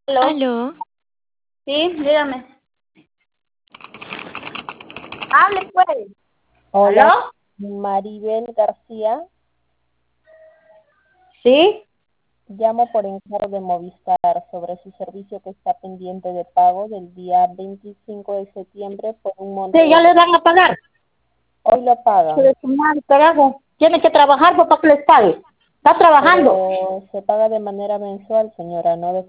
Aló, Aló, sí, dígame. Hable pues. Hola, ¿Aló? Maribel García. Sí. Llamo por encargo de Movistar sobre su servicio que está pendiente de pago del día 25 de septiembre por un monto Sí, ya de... le van a pagar. Hoy lo pagan, Pero su madre, carajo. Tiene que trabajar pues, para que les pague. Está trabajando. pero se paga de manera mensual, señora, no de